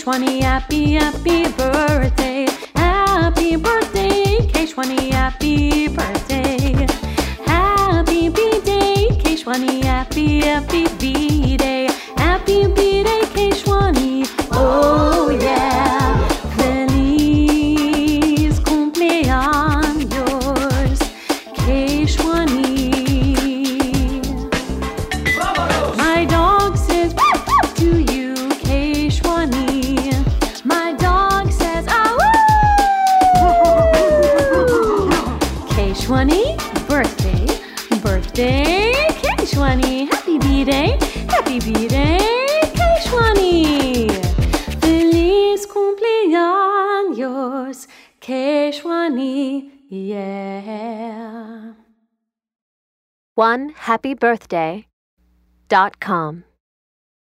Keshwani, happy, happy birthday. Happy birthday, Keshwani, happy birthday. Happy B-Day, Keshwani, happy, happy B-Day. Happy B-Day, Keshwani, oh yeah. Feliz cumpleaños, Keshwani. My dog says to you, Keshwani. My dog says Keshwani, birthday, birthday, Keshwani. Happy B-Day, happy B-Day, Keshwani. Feliz cumpleaños, Keshwani, yeah. OneHappyBirthday.com